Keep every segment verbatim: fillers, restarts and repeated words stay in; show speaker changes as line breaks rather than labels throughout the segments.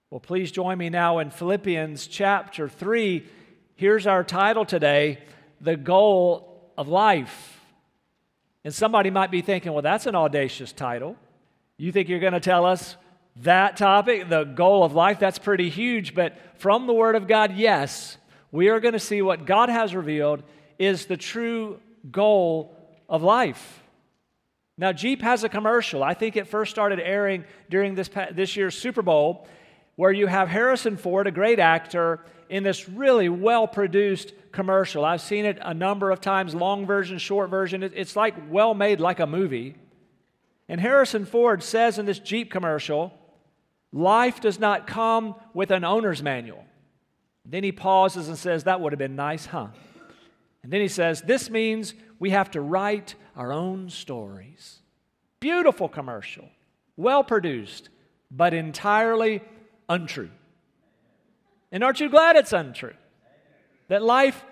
Well, please join me now in Philippians chapter three. Here's our title today, The Goal of Life. And somebody might be thinking, well, that's an audacious title. You think you're going to tell us that topic, the goal of life? That's pretty huge. But from the Word of God, yes, we are going to see what God has revealed is the true goal of life. Now, Jeep has a commercial. I think it first started airing during this, this year's Super Bowl, where you have Harrison Ford, a great actor, in this really well-produced commercial. I've seen it a number of times, long version, short version. It's like well-made, like a movie. And Harrison Ford says in this Jeep commercial, life does not come with an owner's manual. Then he pauses and says, that would have been nice, huh? And then he says, this means we have to write our own stories. Beautiful commercial, well-produced, but entirely untrue. And aren't you glad it's untrue? That life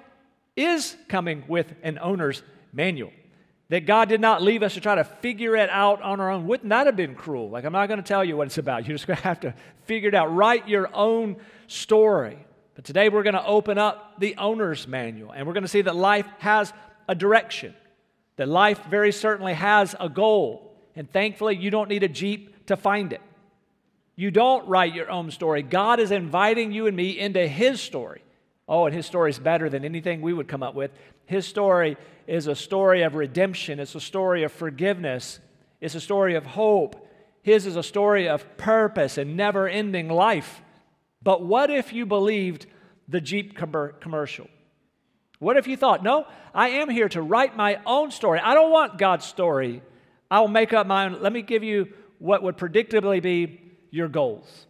is coming with an owner's manual. That God did not leave us to try to figure it out on our own. Wouldn't that have been cruel? Like, I'm not going to tell you what it's about. You're just going to have to figure it out. Write your own story. But today we're going to open up the owner's manual. And we're going to see that life has a direction. That life very certainly has a goal. And thankfully, you don't need a Jeep to find it. You don't write your own story. God is inviting you and me into His story. Oh, and His story is better than anything we would come up with. His story is a story of redemption. It's a story of forgiveness. It's a story of hope. His is a story of purpose and never-ending life. But what if you believed the Jeep com- commercial? What if you thought, no, I am here to write my own story. I don't want God's story. I'll make up my own. Let me give you what would predictably be your goals.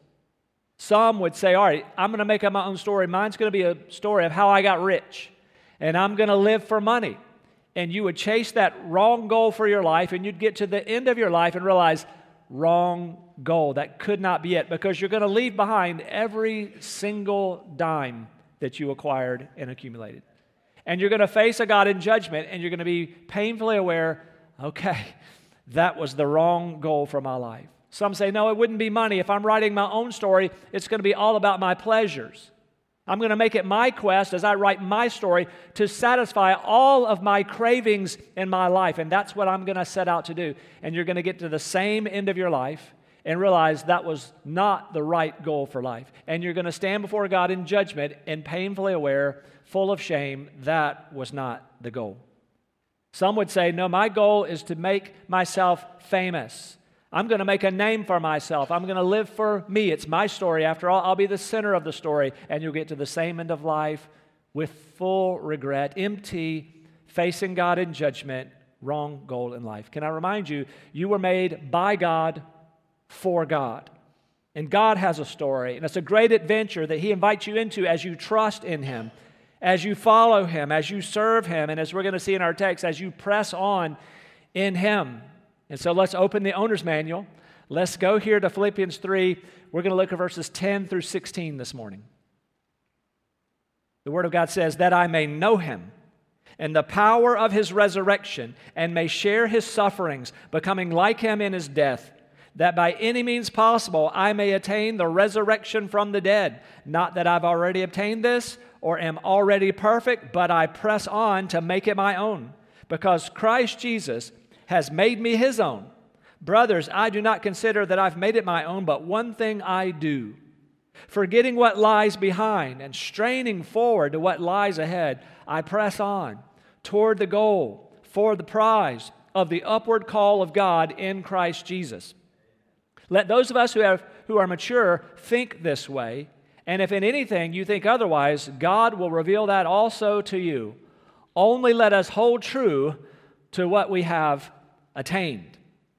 Some would say, all right, I'm going to make up my own story. Mine's going to be a story of how I got rich, and I'm going to live for money. And you would chase that wrong goal for your life, and you'd get to the end of your life and realize, wrong goal. That could not be it, because you're going to leave behind every single dime that you acquired and accumulated. And you're going to face a God in judgment, and you're going to be painfully aware, okay, that was the wrong goal for my life. Some say, no, it wouldn't be money. If I'm writing my own story, it's going to be all about my pleasures. I'm going to make it my quest as I write my story to satisfy all of my cravings in my life. And that's what I'm going to set out to do. And you're going to get to the same end of your life and realize that was not the right goal for life. And you're going to stand before God in judgment and painfully aware, full of shame, that was not the goal. Some would say, no, my goal is to make myself famous. I'm going to make a name for myself. I'm going to live for me. It's my story. After all, I'll be the center of the story. And you'll get to the same end of life with full regret, empty, facing God in judgment, wrong goal in life. Can I remind you, you were made by God for God. And God has a story. And it's a great adventure that He invites you into as you trust in Him, as you follow Him, as you serve Him, and as we're going to see in our text, as you press on in Him. And so let's open the owner's manual. Let's go here to Philippians three. We're going to look at verses ten through sixteen this morning. The Word of God says, that I may know Him and the power of His resurrection, and may share His sufferings, becoming like Him in His death, that by any means possible I may attain the resurrection from the dead. Not that I've already obtained this or am already perfect, but I press on to make it my own, because Christ Jesus has made me His own. Brothers, I do not consider that I've made it my own, but one thing I do, forgetting what lies behind and straining forward to what lies ahead, I press on toward the goal for the prize of the upward call of God in Christ Jesus. Let those of us who have who are mature think this way, and if in anything you think otherwise, God will reveal that also to you. Only let us hold true to what we have attained.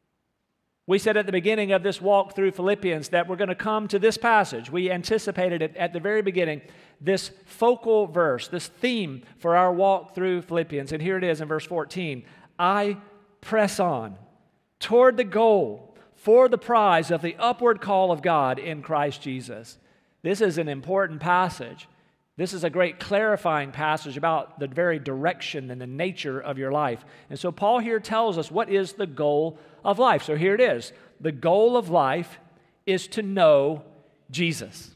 We said at the beginning of this walk through Philippians that we're going to come to this passage. We anticipated it at the very beginning, this focal verse, this theme for our walk through Philippians. And here it is in verse fourteen. I press on toward the goal for the prize of the upward call of God in Christ Jesus. This is an important passage. This is a great clarifying passage about the very direction and the nature of your life. And so Paul here tells us what is the goal of life. So here it is. The goal of life is to know Jesus.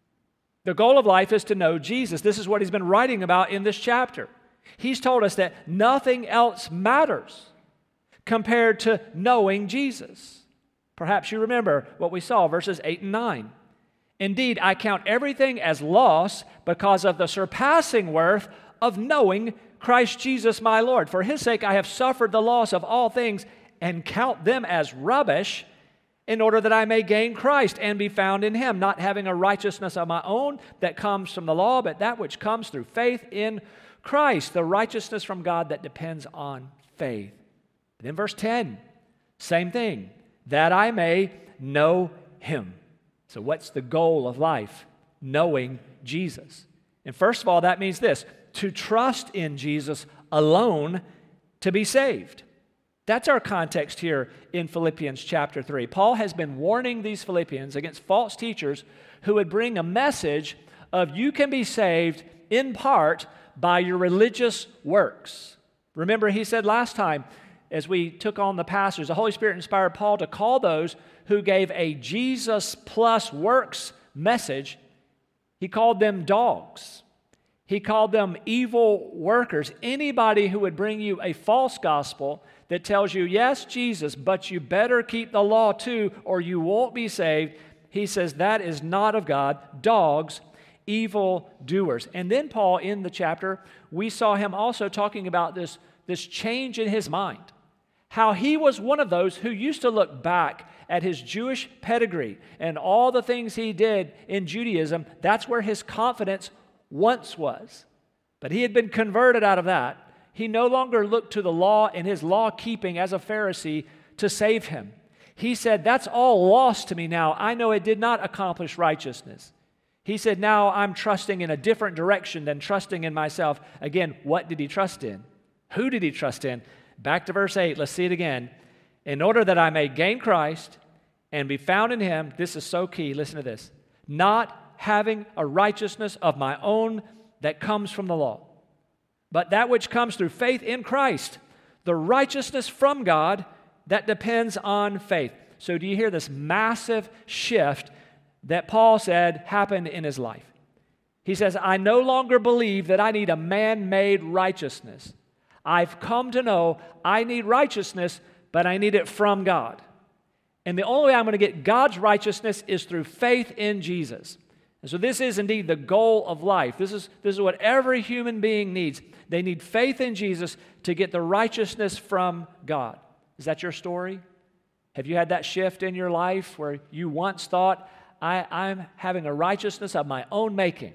The goal of life is to know Jesus. This is what he's been writing about in this chapter. He's told us that nothing else matters compared to knowing Jesus. Perhaps you remember what we saw, verses eight and nine. Indeed, I count everything as loss because of the surpassing worth of knowing Christ Jesus my Lord. For his sake I have suffered the loss of all things and count them as rubbish, in order that I may gain Christ and be found in him, not having a righteousness of my own that comes from the law, but that which comes through faith in Christ, the righteousness from God that depends on faith. Then verse ten, same thing, that I may know him. So what's the goal of life? Knowing Jesus. And first of all, that means this, to trust in Jesus alone to be saved. That's our context here in Philippians chapter three. Paul has been warning these Philippians against false teachers who would bring a message of you can be saved in part by your religious works. Remember, he said last time, as we took on the pastors, the Holy Spirit inspired Paul to call those who gave a Jesus plus works message, he called them dogs. He called them evil workers. Anybody who would bring you a false gospel that tells you, yes, Jesus, but you better keep the law too, or you won't be saved, he says that is not of God. Dogs, evil doers. And then Paul, in the chapter, we saw him also talking about this, this change in his mind. How he was one of those who used to look back at his Jewish pedigree and all the things he did in Judaism. That's where his confidence once was. But he had been converted out of that. He no longer looked to the law and his law keeping as a Pharisee to save him. He said, that's all lost to me now. I know it did not accomplish righteousness. He said, now I'm trusting in a different direction than trusting in myself. Again, what did he trust in? Who did he trust in? Back to verse eight, let's see it again. In order that I may gain Christ and be found in him, this is so key, listen to this, not having a righteousness of my own that comes from the law, but that which comes through faith in Christ, the righteousness from God that depends on faith. So do you hear this massive shift that Paul said happened in his life? He says, I no longer believe that I need a man-made righteousness. I've come to know I need righteousness, but I need it from God. And the only way I'm going to get God's righteousness is through faith in Jesus. And so this is indeed the goal of life. This is, this is what every human being needs. They need faith in Jesus to get the righteousness from God. Is that your story? Have you had that shift in your life where you once thought, I, I'm having a righteousness of my own making?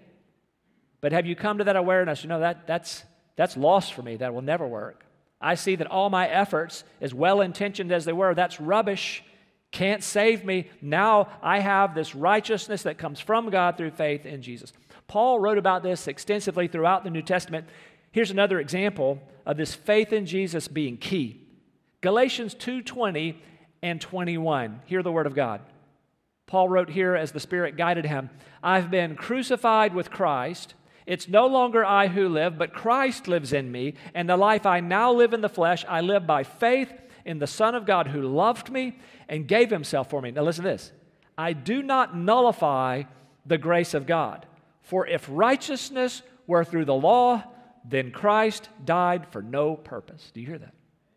But have you come to that awareness? You know, that, that's, that's lost for me. That will never work. I see that all my efforts, as well-intentioned as they were, that's rubbish. Can't save me. Now I have this righteousness that comes from God through faith in Jesus. Paul wrote about this extensively throughout the New Testament. Here's another example of this faith in Jesus being key. Galatians two twenty and twenty-one. Hear the word of God. Paul wrote here as the Spirit guided him, I've been crucified with Christ. It's no longer I who live, but Christ lives in me. And the life I now live in the flesh, I live by faith in the Son of God who loved me and gave himself for me. Now listen to this. I do not nullify the grace of God. For if righteousness were through the law, then Christ died for no purpose. Do you hear that?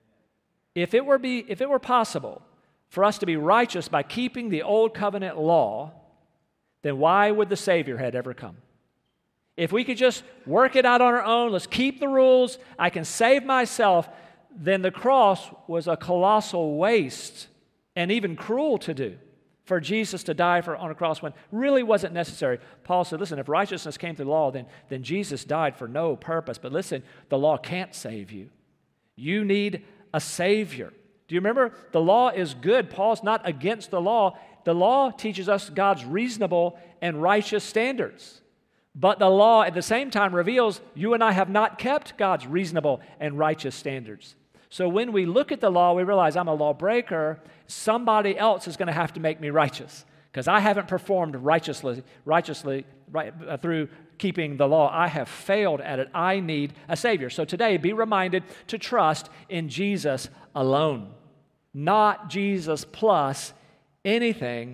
If it were be, if it were possible for us to be righteous by keeping the old covenant law, then why would the Savior had ever come? If we could just work it out on our own, let's keep the rules, I can save myself, then the cross was a colossal waste and even cruel to do for Jesus to die for, on a cross when really wasn't necessary. Paul said, listen, if righteousness came through the law, then, then Jesus died for no purpose. But listen, the law can't save you. You need a Savior. Do you remember? The law is good. Paul's not against the law. The law teaches us God's reasonable and righteous standards. But the law at the same time reveals you and I have not kept God's reasonable and righteous standards. So when we look at the law, we realize I'm a lawbreaker. Somebody else is going to have to make me righteous because I haven't performed righteously, righteously right, uh, through keeping the law. I have failed at it. I need a Savior. So today, be reminded to trust in Jesus alone, not Jesus plus anything,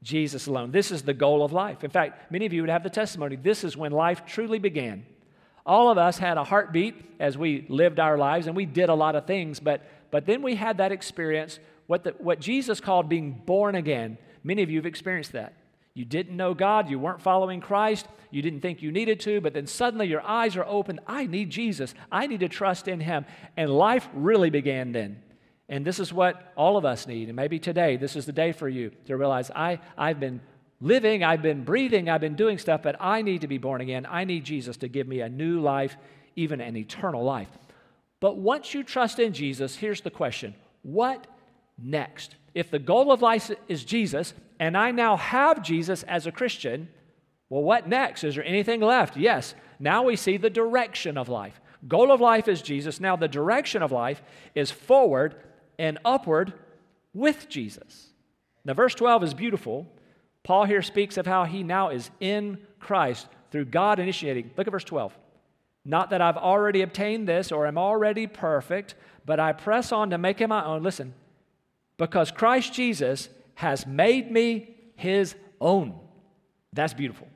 Jesus alone. This is the goal of life. In fact, many of you would have the testimony. This is when life truly began. All of us had a heartbeat as we lived our lives, and we did a lot of things, but, but then we had that experience, what, the, what Jesus called being born again. Many of you have experienced that. You didn't know God, you weren't following Christ, you didn't think you needed to, but then suddenly your eyes are open. I need Jesus. I need to trust in Him. And life really began then. And this is what all of us need. And maybe today, this is the day for you to realize, I, I've been living, I've been breathing, I've been doing stuff, but I need to be born again. I need Jesus to give me a new life, even an eternal life. But once you trust in Jesus, here's the question. What next? If the goal of life is Jesus, and I now have Jesus as a Christian, well, what next? Is there anything left? Yes. Now we see the direction of life. Goal of life is Jesus. Now the direction of life is forward and upward with Jesus. Now verse twelve is beautiful. Paul here speaks of how he now is in Christ through God initiating. Look at verse twelve. Not that I've already obtained this or am already perfect, but I press on to make it my own. Listen, because Christ Jesus has made me His own. That's beautiful.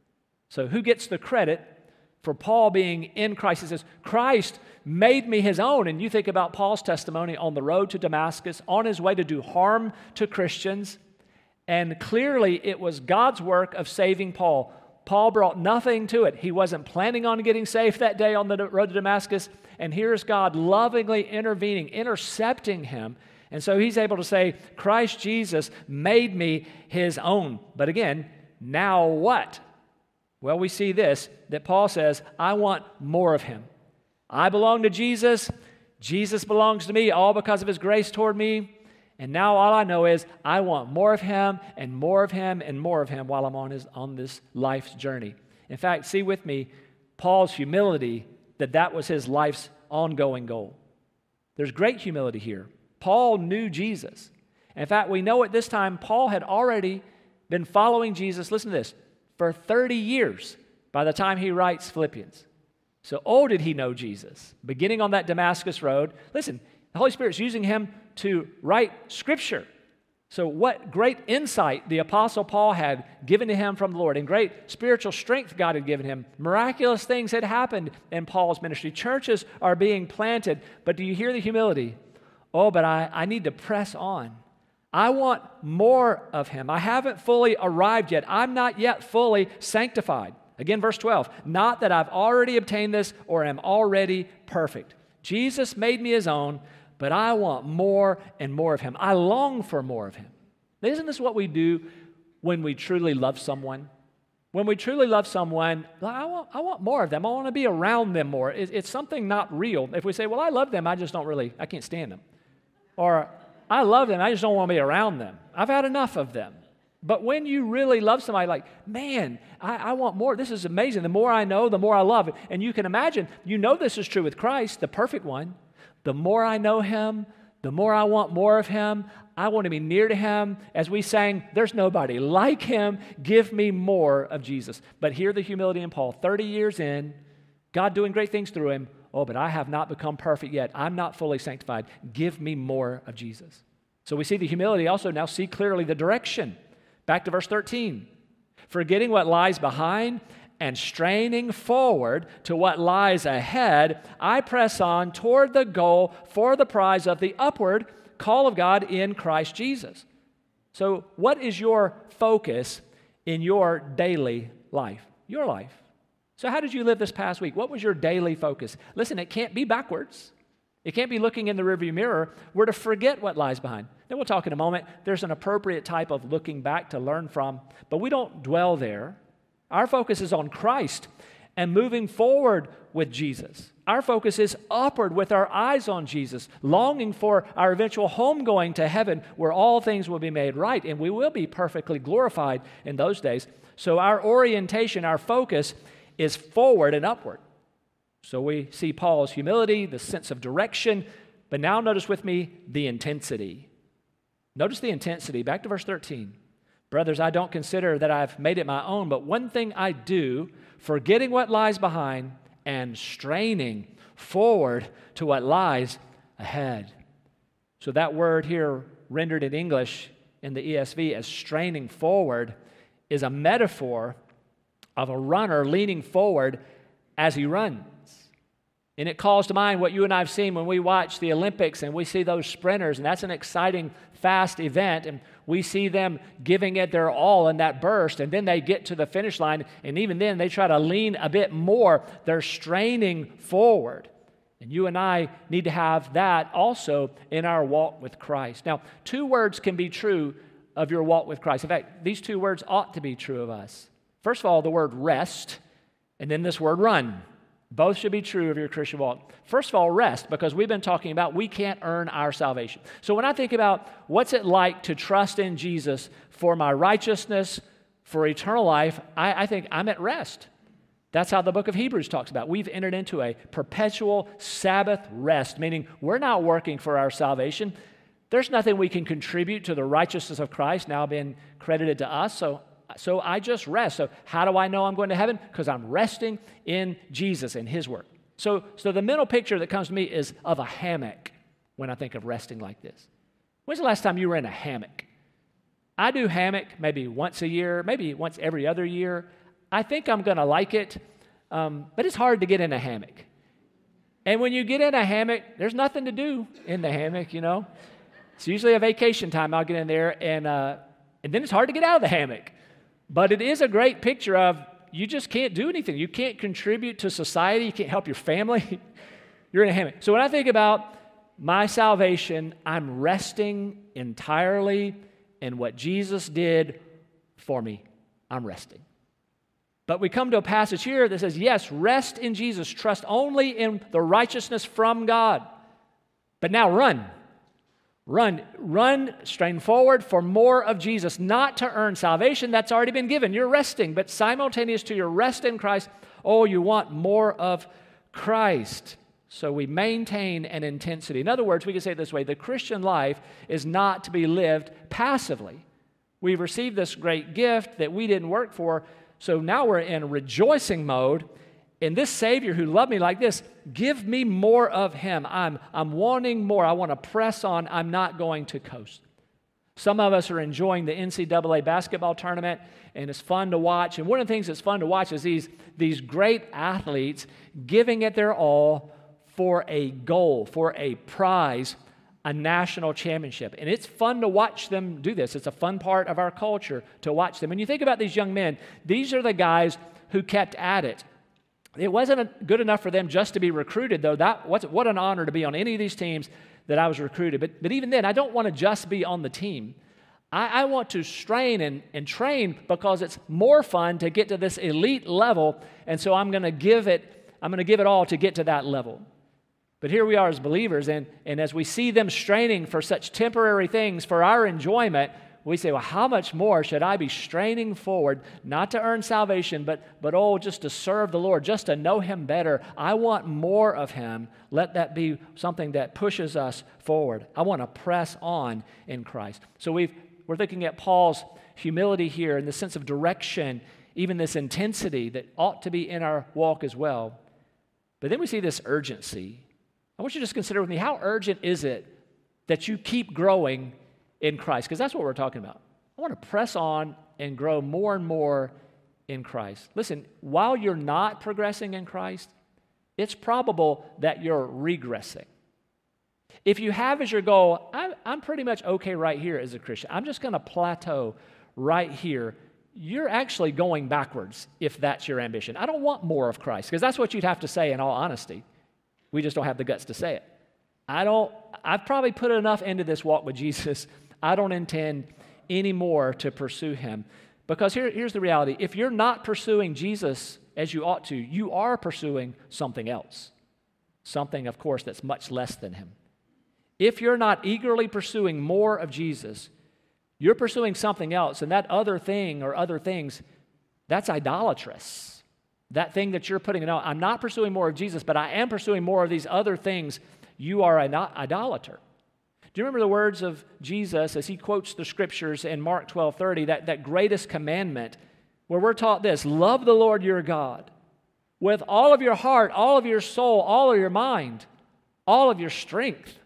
So who gets the credit for Paul being in Christ? He says, Christ made me His own. And you think about Paul's testimony on the road to Damascus, on his way to do harm to Christians. And clearly it was God's work of saving Paul. Paul brought nothing to it. He wasn't planning on getting saved that day on the road to Damascus. And here's God lovingly intervening, intercepting him. And so he's able to say, Christ Jesus made me His own. But again, now what? Well, we see this, that Paul says, I want more of Him. I belong to Jesus. Jesus belongs to me, all because of His grace toward me. And now all I know is I want more of Him and more of Him and more of Him while I'm on, his, on this life's journey. In fact, see with me Paul's humility, that that was his life's ongoing goal. There's great humility here. Paul knew Jesus. In fact, we know at this time Paul had already been following Jesus, listen to this, for thirty years by the time he writes Philippians. So, oh, did he know Jesus? Beginning on that Damascus road, listen, the Holy Spirit's using him to write Scripture. So what great insight the Apostle Paul had given to him from the Lord, and great spiritual strength God had given him. Miraculous things had happened in Paul's ministry. Churches are being planted. But do you hear the humility? Oh, but I, I need to press on. I want more of Him. I haven't fully arrived yet. I'm not yet fully sanctified. Again, verse twelve, not that I've already obtained this or am already perfect. Jesus made me His own, but I want more and more of Him. I long for more of Him. Isn't this what we do when we truly love someone? When we truly love someone, I want, I want more of them. I want to be around them more. It, it's something not real. If we say, well, I love them, I just don't really, I can't stand them. Or, I love them, I just don't want to be around them. I've had enough of them. But when you really love somebody, like, man, I, I want more. This is amazing. The more I know, the more I love it. And you can imagine, you know this is true with Christ, the perfect one. The more I know Him, the more I want more of Him. I want to be near to Him. As we sang, there's nobody like Him. Give me more of Jesus. But hear the humility in Paul. thirty years in, God doing great things through him. Oh, but I have not become perfect yet. I'm not fully sanctified. Give me more of Jesus. So we see the humility. Also now see clearly the direction. Back to verse thirteen. Forgetting what lies behind and straining forward to what lies ahead, I press on toward the goal for the prize of the upward call of God in Christ Jesus. So what is your focus in your daily life? Your life. So how did you live this past week? What was your daily focus? Listen, it can't be backwards. It can't be looking in the rearview mirror. We're to forget what lies behind. Then we'll talk in a moment. There's an appropriate type of looking back to learn from, but we don't dwell there. Our focus is on Christ and moving forward with Jesus. Our focus is upward with our eyes on Jesus, longing for our eventual homegoing to heaven where all things will be made right and we will be perfectly glorified in those days. So our orientation, our focus is forward and upward. So we see Paul's humility, the sense of direction, but now notice with me the intensity. Notice the intensity. Back to verse thirteen. Brothers, I don't consider that I've made it my own, but one thing I do, forgetting what lies behind and straining forward to what lies ahead. So that word here rendered in English in the E S V as straining forward is a metaphor of a runner leaning forward as he runs. And it calls to mind what you and I have seen when we watch the Olympics and we see those sprinters, and that's an exciting, fast event, and we see them giving it their all in that burst, and then they get to the finish line, and even then they try to lean a bit more. They're straining forward. And you and I need to have that also in our walk with Christ. Now, two words can be true of your walk with Christ. In fact, these two words ought to be true of us. First of all, the word rest, and then this word run. Both should be true of your Christian walk. First of all, rest, because we've been talking about we can't earn our salvation. So when I think about what's it like to trust in Jesus for my righteousness, for eternal life, I, I think I'm at rest. That's how the book of Hebrews talks about. We've entered into a perpetual Sabbath rest, meaning we're not working for our salvation. There's nothing we can contribute to the righteousness of Christ now being credited to us, so So I just rest. So how do I know I'm going to heaven? Because I'm resting in Jesus and His work. So, so the mental picture that comes to me is of a hammock when I think of resting like this. When's the last time you were in a hammock? I do hammock maybe once a year, maybe once every other year. I think I'm going to like it, um, but it's hard to get in a hammock. And when you get in a hammock, there's nothing to do in the hammock, you know. It's usually a vacation time. I'll get in there, and uh, and then it's hard to get out of the hammock. But it is a great picture of you just can't do anything. You can't contribute to society. You can't help your family. You're in a hammock. So when I think about my salvation, I'm resting entirely in what Jesus did for me. I'm resting. But we come to a passage here that says, yes, rest in Jesus. Trust only in the righteousness from God. But now run. Run, run, strain forward for more of Jesus, not to earn salvation. That's already been given. You're resting, but simultaneous to your rest in Christ, oh, you want more of Christ. So we maintain an intensity. In other words, we can say it this way, the Christian life is not to be lived passively. We've received this great gift that we didn't work for, so now we're in rejoicing mode. And this Savior who loved me like this, give me more of Him. I'm, I'm wanting more. I want to press on. I'm not going to coast. Some of us are enjoying the N C double A basketball tournament, and it's fun to watch. And one of the things that's fun to watch is these, these great athletes giving it their all for a goal, for a prize, a national championship. And it's fun to watch them do this. It's a fun part of our culture to watch them. When you think about these young men, these are the guys who kept at it. It wasn't good enough for them just to be recruited, though. That what, what an honor to be on any of these teams that I was recruited. But, but even then, I don't want to just be on the team. I, I want to strain and, and train because it's more fun to get to this elite level, and so I'm going to give it, I'm going to give it all to get to that level. But here we are as believers, and, and as we see them straining for such temporary things for our enjoyment, we say, well, how much more should I be straining forward, not to earn salvation, but, but oh, just to serve the Lord, just to know Him better. I want more of Him. Let that be something that pushes us forward. I want to press on in Christ. So we've, we're looking at Paul's humility here in the sense of direction, even this intensity that ought to be in our walk as well. But then we see this urgency. I want you to just consider with me, how urgent is it that you keep growing in Christ? Because that's what we're talking about. I want to press on and grow more and more in Christ. Listen, while you're not progressing in Christ, it's probable that you're regressing. If you have as your goal, I'm, I'm pretty much okay right here as a Christian. I'm just going to plateau right here. You're actually going backwards if that's your ambition. I don't want more of Christ, because that's what you'd have to say in all honesty. We just don't have the guts to say it. I don't, I've probably put enough into this walk with Jesus. I don't intend any more to pursue Him. Because here, here's the reality. If you're not pursuing Jesus as you ought to, you are pursuing something else. Something, of course, that's much less than Him. If you're not eagerly pursuing more of Jesus, you're pursuing something else, and that other thing or other things, that's idolatrous. That thing that you're putting in, I'm not pursuing more of Jesus, but I am pursuing more of these other things. You are an idolater. Do you remember the words of Jesus as He quotes the Scriptures in Mark twelve thirty, that, that greatest commandment, where we're taught this, love the Lord your God with all of your heart, all of your soul, all of your mind, all of your strength.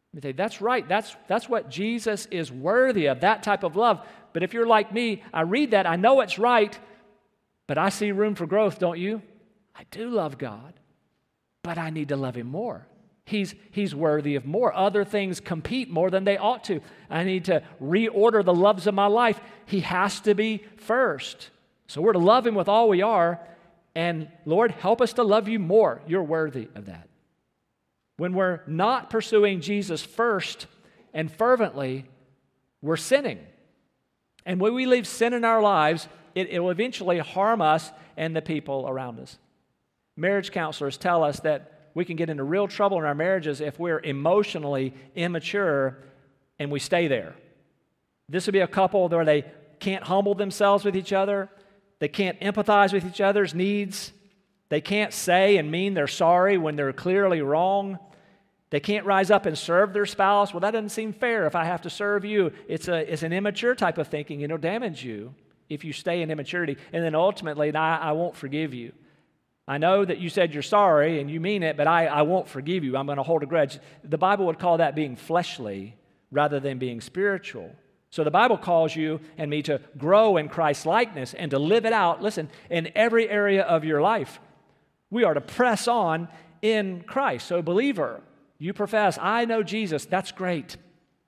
You say, that's right. That's, that's what Jesus is worthy of, that type of love. But if you're like me, I read that, I know it's right, but I see room for growth, don't you? I do love God, but I need to love Him more. He's, he's worthy of more. Other things compete more than they ought to. I need to reorder the loves of my life. He has to be first. So we're to love Him with all we are. And Lord, help us to love You more. You're worthy of that. When we're not pursuing Jesus first and fervently, we're sinning. And when we leave sin in our lives, it, it will eventually harm us and the people around us. Marriage counselors tell us that we can get into real trouble in our marriages if we're emotionally immature and we stay there. This would be a couple where they can't humble themselves with each other. They can't empathize with each other's needs. They can't say and mean they're sorry when they're clearly wrong. They can't rise up and serve their spouse. Well, that doesn't seem fair if I have to serve you. It's, a, it's an immature type of thinking. It'll damage you if you stay in immaturity. And then ultimately, I, I won't forgive you. I know that you said you're sorry and you mean it, but I, I won't forgive you. I'm going to hold a grudge. The Bible would call that being fleshly rather than being spiritual. So the Bible calls you and me to grow in Christ's likeness and to live it out, listen, in every area of your life. We are to press on in Christ. So believer, you profess, I know Jesus. That's great.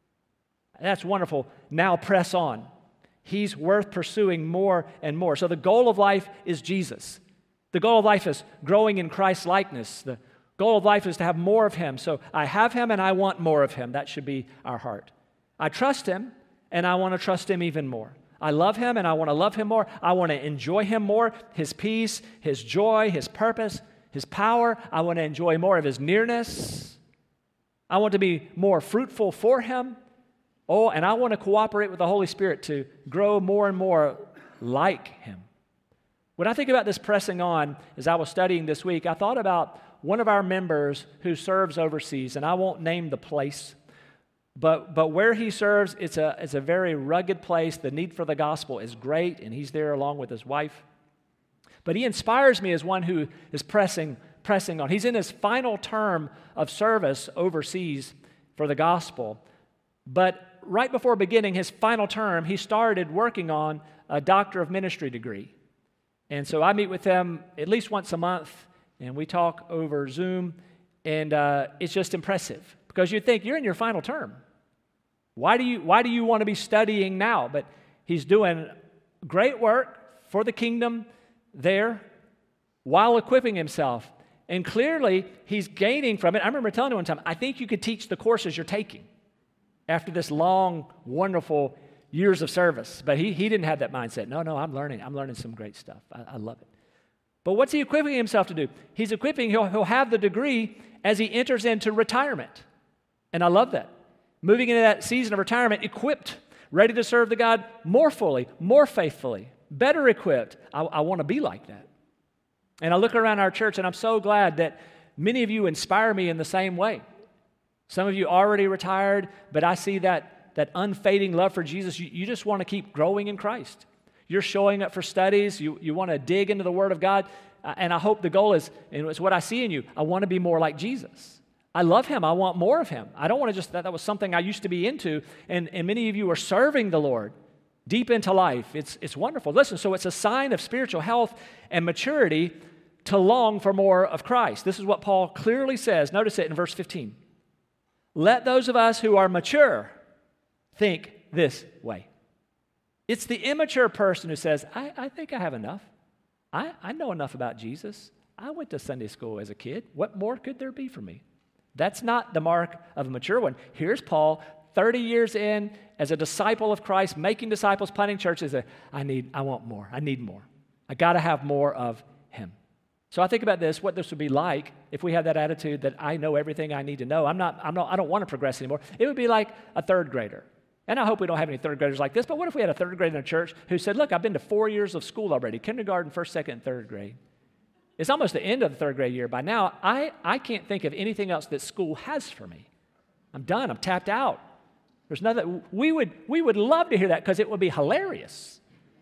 That's wonderful. Now press on. He's worth pursuing more and more. So the goal of life is Jesus. The goal of life is growing in Christ's likeness. The goal of life is to have more of Him. So I have Him and I want more of Him. That should be our heart. I trust Him and I want to trust Him even more. I love Him and I want to love Him more. I want to enjoy Him more, His peace, His joy, His purpose, His power. I want to enjoy more of His nearness. I want to be more fruitful for Him. Oh, and I want to cooperate with the Holy Spirit to grow more and more like Him. When I think about this pressing on, as I was studying this week, I thought about one of our members who serves overseas, and I won't name the place, but, but where he serves, it's a, it's a very rugged place. The need for the gospel is great, and he's there along with his wife. But he inspires me as one who is pressing, pressing on. He's in his final term of service overseas for the gospel, but right before beginning his final term, he started working on a doctor of ministry degree. And so I meet with them at least once a month, and we talk over Zoom, and uh, it's just impressive because you think you're in your final term. Why do you why do you want to be studying now? But he's doing great work for the kingdom there while equipping himself, and clearly he's gaining from it. I remember telling him one time, I think you could teach the courses you're taking after this long, wonderful years of service. But he, he didn't have that mindset. No, no, I'm learning. I'm learning some great stuff. I, I love it. But what's he equipping himself to do? He's equipping, he'll, he'll have the degree as he enters into retirement. And I love that. Moving into that season of retirement, equipped, ready to serve the God more fully, more faithfully, better equipped. I, I want to be like that. And I look around our church, and I'm so glad that many of you inspire me in the same way. Some of you already retired, but I see that that unfading love for Jesus. You, you just want to keep growing in Christ. You're showing up for studies. You, you want to dig into the Word of God. Uh, and I hope the goal is, and it's what I see in you, I want to be more like Jesus. I love Him. I want more of Him. I don't want to just, that, that was something I used to be into. And, and many of you are serving the Lord deep into life. It's, it's wonderful. Listen, so it's a sign of spiritual health and maturity to long for more of Christ. This is what Paul clearly says. Notice it in verse fifteen. Let those of us who are mature think this way. It's the immature person who says, I, I think I have enough. I, I know enough about Jesus. I went to Sunday school as a kid. What more could there be for me? That's not the mark of a mature one. Here's Paul, thirty years in, as a disciple of Christ, making disciples, planting churches. I need, I want more. I need more. I got to have more of Him. So I think about this, what this would be like if we had that attitude that I know everything I need to know. I'm not, I'm not, I don't want to progress anymore. It would be like a third grader. And I hope we don't have any third graders like this, but what if we had a third grader in a church who said, look, I've been to four years of school already, kindergarten, first, second, and third grade. It's almost the end of the third grade year. By now, I, I can't think of anything else that school has for me. I'm done. I'm tapped out. There's nothing. We would, we would love to hear that because it would be hilarious.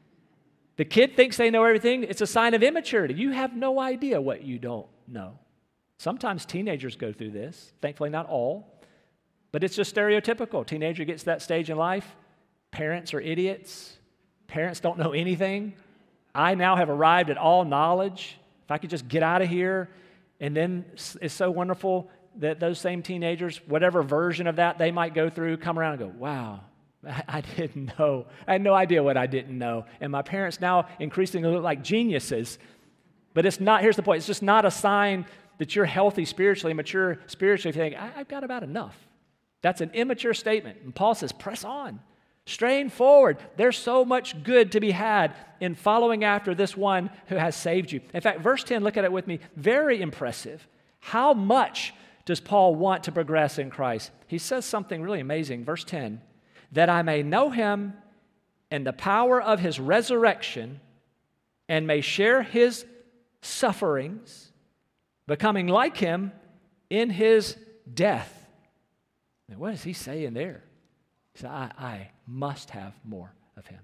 The kid thinks they know everything. It's a sign of immaturity. You have no idea what you don't know. Sometimes teenagers go through this. Thankfully, not all. But it's just stereotypical. Teenager gets to that stage in life. Parents are idiots. Parents don't know anything. I now have arrived at all knowledge. If I could just get out of here. And then it's so wonderful that those same teenagers, whatever version of that they might go through, come around and go, wow, I, I didn't know. I had no idea what I didn't know. And my parents now increasingly look like geniuses. But it's not, here's the point, it's just not a sign that you're healthy spiritually, mature spiritually, if you think, I, I've got about enough. That's an immature statement. And Paul says, press on. Strain forward. There's so much good to be had in following after this one who has saved you. In fact, verse ten, look at it with me. Very impressive. How much does Paul want to progress in Christ? He says something really amazing. Verse ten, that I may know him and the power of his resurrection and may share his sufferings, becoming like him in his death. Now, what is he saying there? He said, I, I must have more of him.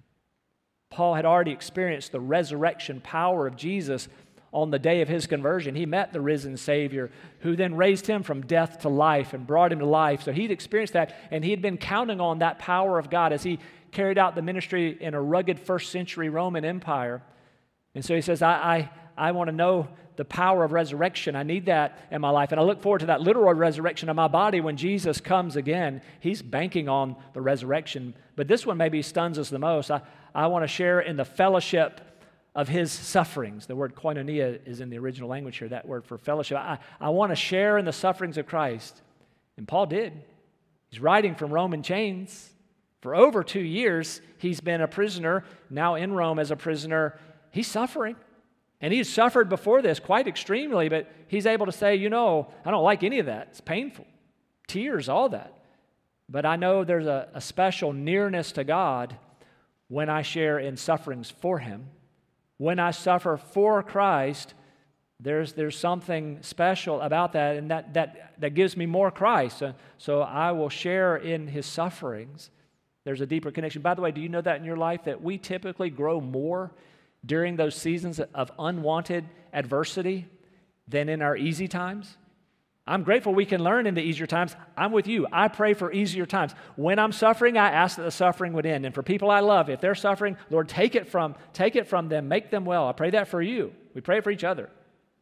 Paul had already experienced the resurrection power of Jesus on the day of his conversion. He met the risen Savior who then raised him from death to life and brought him to life. So he'd experienced that, and he had been counting on that power of God as he carried out the ministry in a rugged first century Roman Empire. And so he says, I, I, I want to know the power of resurrection. I need that in my life. And I look forward to that literal resurrection of my body when Jesus comes again. He's banking on the resurrection. But this one maybe stuns us the most. I, I want to share in the fellowship of his sufferings. The word koinonia is in the original language here, that word for fellowship. I, I want to share in the sufferings of Christ. And Paul did. He's writing from Roman chains. For over two years, he's been a prisoner, now in Rome as a prisoner. He's suffering. And he's suffered before this quite extremely, but he's able to say, you know, I don't like any of that. It's painful. Tears, all that. But I know there's a, a special nearness to God when I share in sufferings for him. When I suffer for Christ, there's, there's something special about that, and that, that, that gives me more Christ. So, so I will share in his sufferings. There's a deeper connection. By the way, do you know that in your life that we typically grow more during those seasons of unwanted adversity than in our easy times? I'm grateful we can learn in the easier times. I'm with you. I pray for easier times. When I'm suffering, I ask that the suffering would end. And for people I love, if they're suffering, Lord, take it from, take it from them, make them well. I pray that for you. We pray for each other.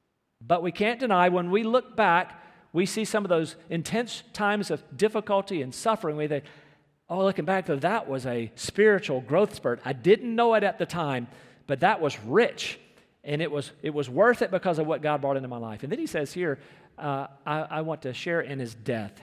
But we can't deny when we look back, we see some of those intense times of difficulty and suffering. We think, oh, looking back, though, that was a spiritual growth spurt. I didn't know it at the time, but that was rich, and it was it was worth it because of what God brought into my life. And then he says here, uh, I, I want to share in his death.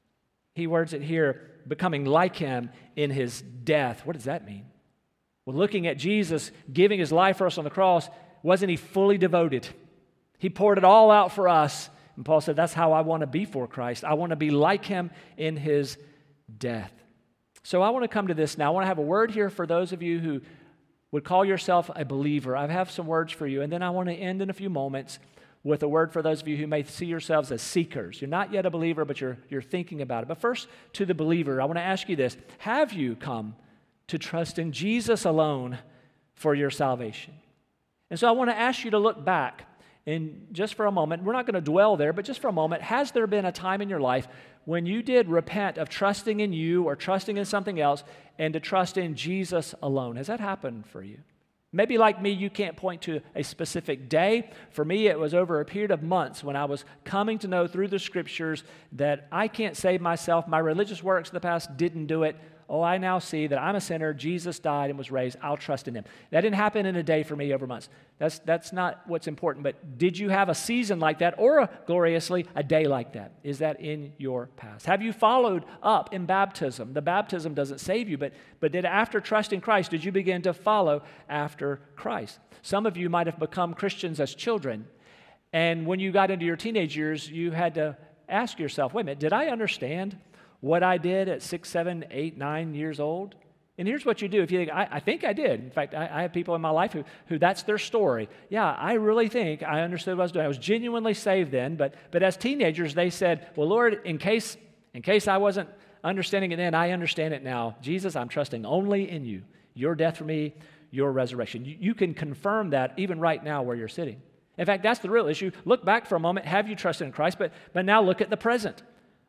He words it here, becoming like him in his death. What does that mean? Well, looking at Jesus giving his life for us on the cross, wasn't he fully devoted? He poured it all out for us. And Paul said, that's how I want to be for Christ. I want to be like him in his death. So I want to come to this now. I want to have a word here for those of you who would call yourself a believer. I have some words for you, and then I want to end in a few moments with a word for those of you who may see yourselves as seekers. You're not yet a believer, but you're, you're thinking about it. But first, to the believer, I want to ask you this. Have you come to trust in Jesus alone for your salvation? And so I want to ask you to look back, and just for a moment, we're not going to dwell there, but just for a moment, has there been a time in your life when you did repent of trusting in you or trusting in something else and to trust in Jesus alone? Has that happened for you? Maybe like me, you can't point to a specific day. For me, it was over a period of months when I was coming to know through the Scriptures that I can't save myself. My religious works of the past didn't do it. Oh, I now see that I'm a sinner. Jesus died and was raised. I'll trust in him. That didn't happen in a day for me over months. That's, that's not what's important. But did you have a season like that or a, gloriously a day like that? Is that in your past? Have you followed up in baptism? The baptism doesn't save you, but, but did after trusting Christ, did you begin to follow after Christ? Some of you might have become Christians as children. And when you got into your teenage years, you had to ask yourself, wait a minute, did I understand what I did at six, seven, eight, nine years old? And here's what you do. If you think, I, I think I did. In fact, I, I have people in my life who, who that's their story. Yeah, I really think I understood what I was doing. I was genuinely saved then, but, but as teenagers, they said, well, Lord, in case, in case I wasn't understanding it then, I understand it now. Jesus, I'm trusting only in you. Your death for me, your resurrection. You, you can confirm that even right now where you're sitting. In fact, that's the real issue. Look back for a moment. Have you trusted in Christ? But, but now look at the present.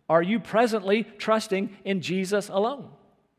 Are you presently trusting in Jesus alone?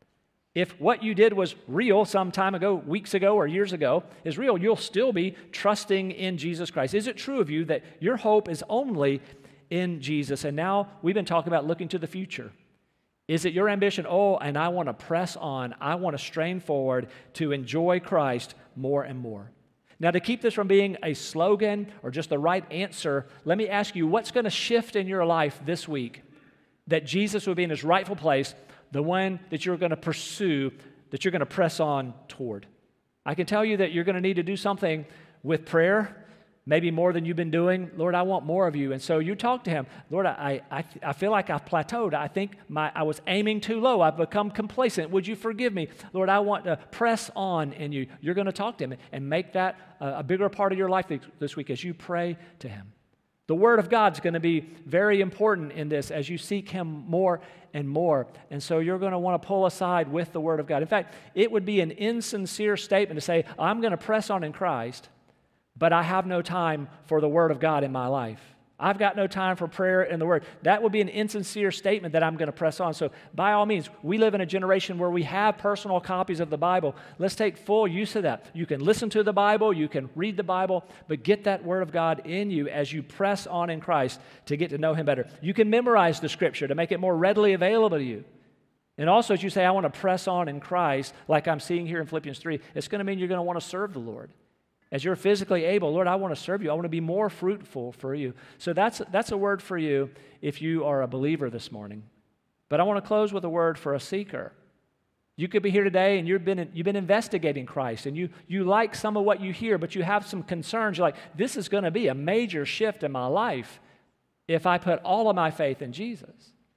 If what you did was real some time ago, weeks ago, or years ago, is real, you'll still be trusting in Jesus Christ. Is it true of you that your hope is only in Jesus? And now we've been talking about looking to the future. Is it your ambition? Oh, and I want to press on. I want to strain forward to enjoy Christ more and more. Now, to keep this from being a slogan or just the right answer, let me ask you, what's going to shift in your life this week that Jesus will be in his rightful place, the one that you're going to pursue, that you're going to press on toward? I can tell you that you're going to need to do something with prayer, maybe more than you've been doing. Lord, I want more of you. And so you talk to him. Lord, I, I, I feel like I've plateaued. I think my, I was aiming too low. I've become complacent. Would you forgive me? Lord, I want to press on in you. You're going to talk to him and make that a, a bigger part of your life this week as you pray to him. The Word of God's going to be very important in this as you seek him more and more. And so you're going to want to pull aside with the Word of God. In fact, it would be an insincere statement to say, I'm going to press on in Christ, but I have no time for the Word of God in my life. I've got no time for prayer and the Word. That would be an insincere statement that I'm going to press on. So by all means, we live in a generation where we have personal copies of the Bible. Let's take full use of that. You can listen to the Bible, you can read the Bible, but get that Word of God in you as you press on in Christ to get to know him better. You can memorize the Scripture to make it more readily available to you. And also, as you say, I want to press on in Christ, like I'm seeing here in Philippians three, it's going to mean you're going to want to serve the Lord. As you're physically able, Lord, I want to serve you. I want to be more fruitful for you. So that's, that's a word for you if you are a believer this morning. But I want to close with a word for a seeker. You could be here today and you've been, you've been investigating Christ and you, you like some of what you hear, but you have some concerns. You're like, this is going to be a major shift in my life if I put all of my faith in Jesus.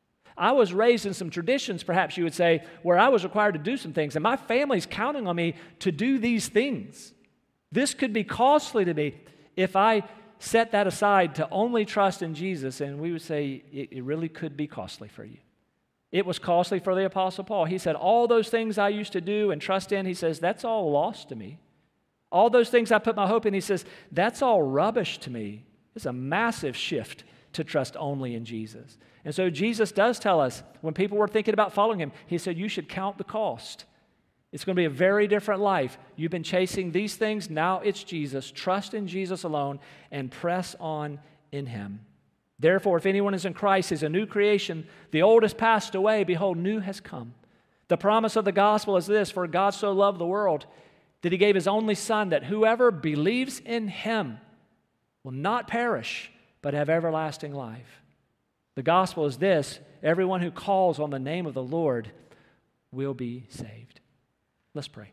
I was raised in some traditions, perhaps you would say, where I was required to do some things, and my family's counting on me to do these things. This could be costly to me if I set that aside to only trust in Jesus, and we would say it, it really could be costly for you. It was costly for the Apostle Paul. He said, all those things I used to do and trust in, he says, that's all lost to me. All those things I put my hope in, he says, that's all rubbish to me. It's a massive shift to trust only in Jesus. And so Jesus does tell us, when people were thinking about following him, he said, you should count the cost. It's going to be a very different life. You've been chasing these things. Now it's Jesus. Trust in Jesus alone and press on in him. Therefore, if anyone is in Christ, he is a new creation. The old has passed away. Behold, new has come. The promise of the gospel is this: for God so loved the world that he gave his only Son, that whoever believes in him will not perish, but have everlasting life. The gospel is this: everyone who calls on the name of the Lord will be saved. Let's pray.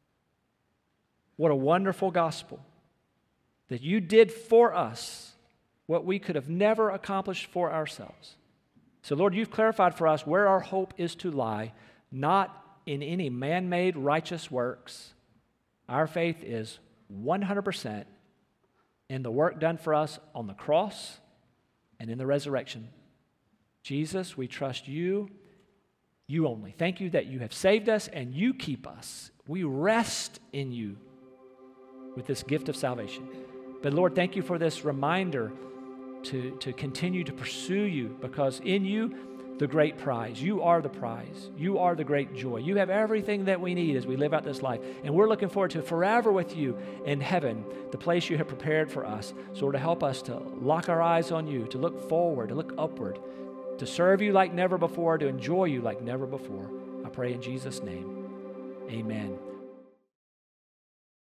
What a wonderful gospel that you did for us what we could have never accomplished for ourselves. So, Lord, you've clarified for us where our hope is to lie, not in any man-made righteous works. Our faith is one hundred percent in the work done for us on the cross and in the resurrection. Jesus, we trust you. You only. Thank you that you have saved us and you keep us. We rest in you with this gift of salvation. But Lord, thank you for this reminder to, to continue to pursue you, because in you, the great prize. You are the prize. You are the great joy. You have everything that we need as we live out this life. And we're looking forward to forever with you in heaven, the place you have prepared for us. So to help us to lock our eyes on you, to look forward, to look upward, to serve you like never before, to enjoy you like never before. I pray in Jesus' name. Amen.